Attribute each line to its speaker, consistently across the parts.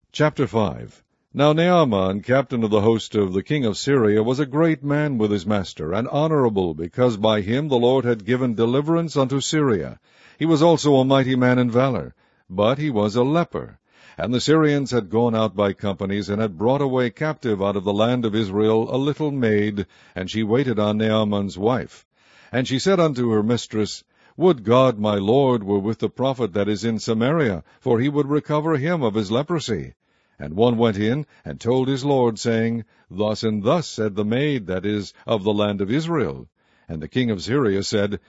Speaker 1: Chapter 5. Now Naaman, captain of the host of the king of Syria, was a great man with his master, and honorable, because by him the Lord had given deliverance unto Syria. He was also a mighty man in valor, but he was a leper. And the Syrians had gone out by companies, and had brought away captive out of the land of Israel a little maid, and she waited on Naaman's wife. And she said unto her mistress, Would God my Lord were with the prophet that is in Samaria, for he would recover him of his leprosy. And one went in, and told his lord, saying, Thus and thus said the maid that is of the land of Israel. And the king of Syria said,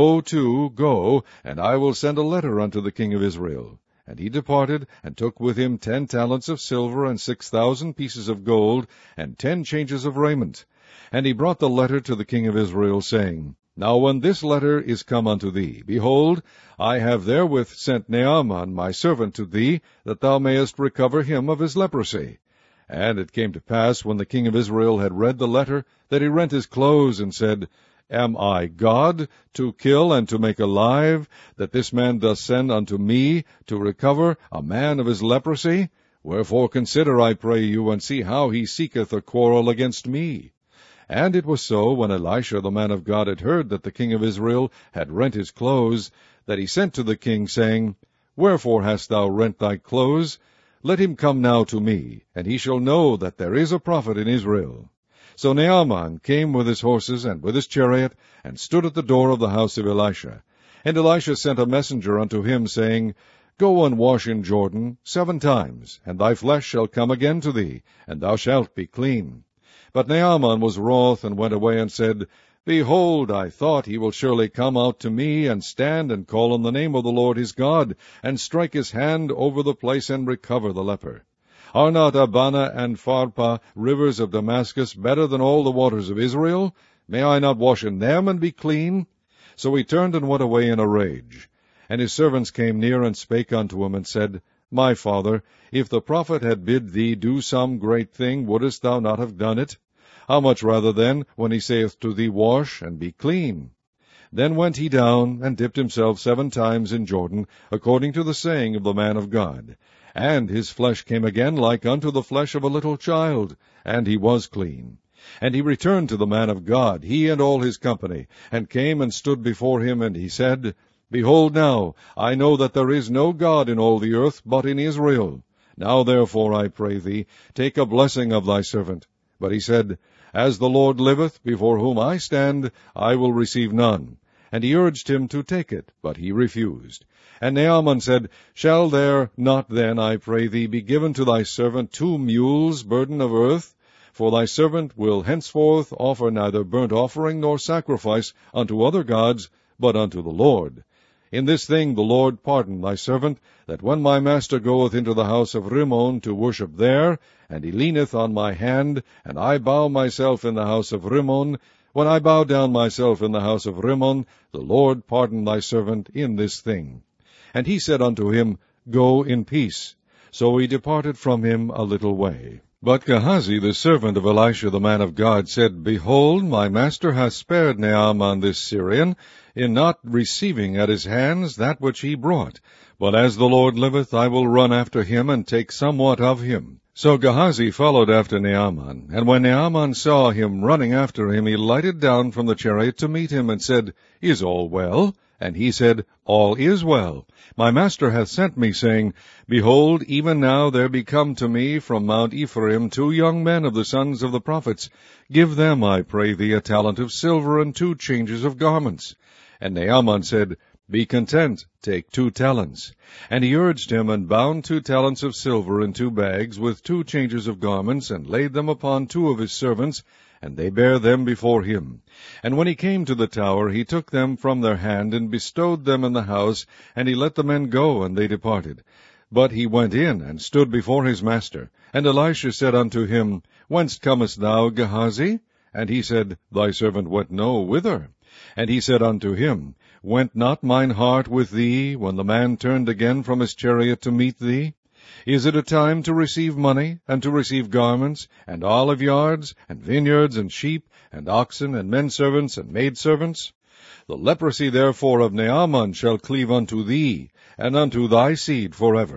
Speaker 1: Go, and I will send a letter unto the king of Israel. And he departed, and took with him 10 talents of silver, and 6,000 pieces of gold, and 10 changes of raiment. And he brought the letter to the king of Israel, saying, Now when this letter is come unto thee, behold, I have therewith sent Naaman my servant to thee, that thou mayest recover him of his leprosy. And it came to pass, when the king of Israel had read the letter, that he rent his clothes, and said, Am I God, to kill and to make alive, that this man doth send unto me to recover a man of his leprosy? Wherefore consider, I pray you, and see how he seeketh a quarrel against me. And it was so, when Elisha the man of God had heard that the king of Israel had rent his clothes, that he sent to the king, saying, Wherefore hast thou rent thy clothes? Let him come now to me, and he shall know that there is a prophet in Israel. So Naaman came with his horses and with his chariot, and stood at the door of the house of Elisha. And Elisha sent a messenger unto him, saying, Go and wash in Jordan 7 times, and thy flesh shall come again to thee, and thou shalt be clean. But Naaman was wroth, and went away, and said, Behold, I thought he will surely come out to me, and stand and call on the name of the Lord his God, and strike his hand over the place, and recover the leper. Are not Abana and Pharpar, rivers of Damascus, better than all the waters of Israel? May I not wash in them, and be clean? So he turned and went away in a rage. And his servants came near, and spake unto him, and said, My father, if the prophet had bid thee do some great thing, wouldest thou not have done it? How much rather then, when he saith to thee, Wash, and be clean? Then went he down, and dipped himself 7 times in Jordan, according to the saying of the man of God. And his flesh came again like unto the flesh of a little child, and he was clean. And he returned to the man of God, he and all his company, and came and stood before him, and he said, Behold now, I know that there is no God in all the earth but in Israel. Now therefore, I pray thee, take a blessing of thy servant. But he said, As the Lord liveth, before whom I stand, I will receive none. And he urged him to take it, but he refused. And Naaman said, Shall there not then, I pray thee, be given to thy servant 2 mules burden of earth? For thy servant will henceforth offer neither burnt offering nor sacrifice unto other gods, but unto the Lord. In this thing the Lord pardon thy servant, that when my master goeth into the house of Rimmon to worship there, and he leaneth on my hand, and I bow myself in the house of Rimmon, when I bow down myself in the house of Rimmon, the Lord pardon thy servant in this thing. And he said unto him, Go in peace. So he departed from him a little way. But Gehazi, the servant of Elisha the man of God, said, Behold, my master hath spared Naaman this Syrian, in not receiving at his hands that which he brought. But as the Lord liveth, I will run after him, and take somewhat of him. So Gehazi followed after Naaman, and when Naaman saw him running after him, he lighted down from the chariot to meet him, and said, Is all well? And he said, All is well. My master hath sent me, saying, Behold, even now there be come to me from Mount Ephraim 2 young men of the sons of the prophets. Give them, I pray thee, a talent of silver, and 2 changes of garments. And Naaman said, Be content, take 2 talents. And he urged him, and bound 2 talents of silver in 2 bags, with 2 changes of garments, and laid them upon 2 of his servants, and they bare them before him. And when he came to the tower, he took them from their hand, and bestowed them in the house, and he let the men go, and they departed. But he went in, and stood before his master. And Elisha said unto him, Whence comest thou, Gehazi? And he said, Thy servant went no whither. And he said unto him, Went not mine heart with thee, when the man turned again from his chariot to meet thee? Is it a time to receive money, and to receive garments, and olive yards, and vineyards, and sheep, and oxen, and men servants, and maidservants? The leprosy therefore of Naaman shall cleave unto thee, and unto thy seed forever.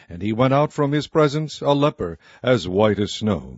Speaker 1: And he went out from his presence a leper, as white as snow.